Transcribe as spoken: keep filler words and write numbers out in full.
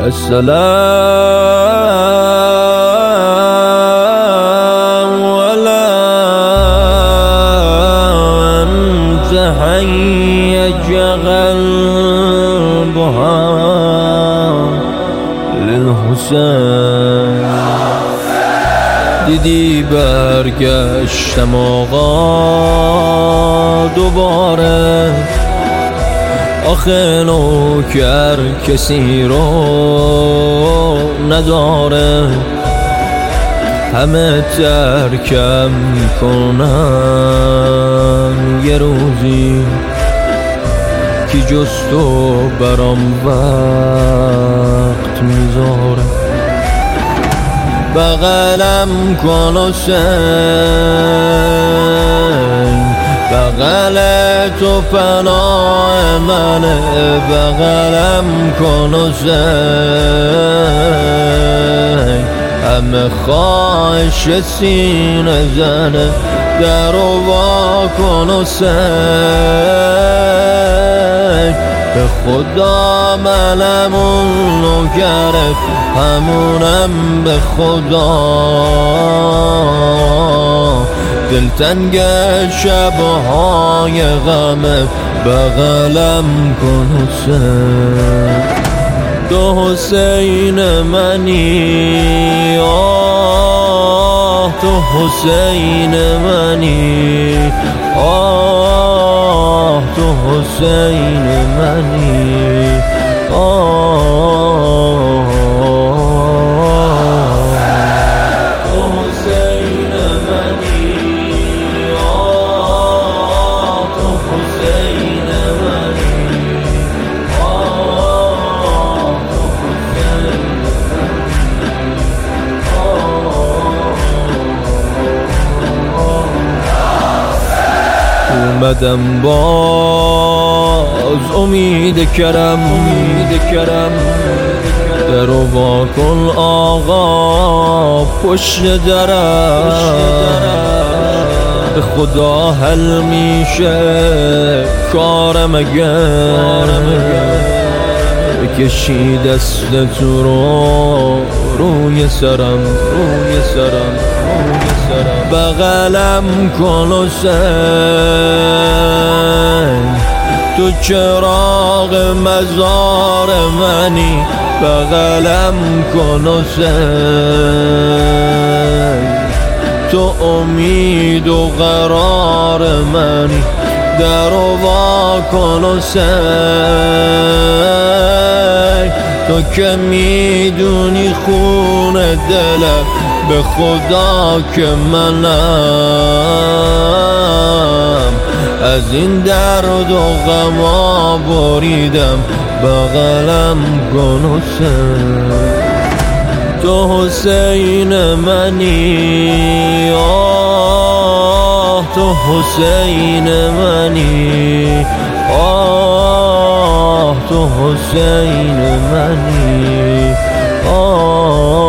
السلام ولا أنت حيج قلبها للحسین. دیدی برگشتم آقا دوباره، آخه نوکر کسی رو نداره، همه ترکم کنن یه روزی کی جز تو برام وقت میذاره. بغلم کن حسین، بغل تو پناه منه، بغلم کن حسین، همه خواهش سینه زنه، در و وا کن حسین. به خدا منم اون نوکرت، همونم به خدا، دلتنگ شبهای غمت، بغلم کن حسین. تو حسین منی، آه تو حسین منی، آه تو حسین منی، آه تو حسین منی، آه تو حسین منی، آه تو حسین منی. اومدم باز امید کرم، امید کرم، در و وا کن آقا پشت درم. به خدا حل میشه کارم اگر بکشی دست تو رو روی سرم، روی سرم، روی سرم. بغلم کن حسین، تو چراغ مزار منی، بغلم کن حسین، تو امید و قرار منی، در و وا کن حسین. تو که میدونی خون دلم، به خدا که منم از این درد و غما بریدم، بغلم کن حسین. تو حسین منی، آه تو حسین منی، آه تو حسین منی، آه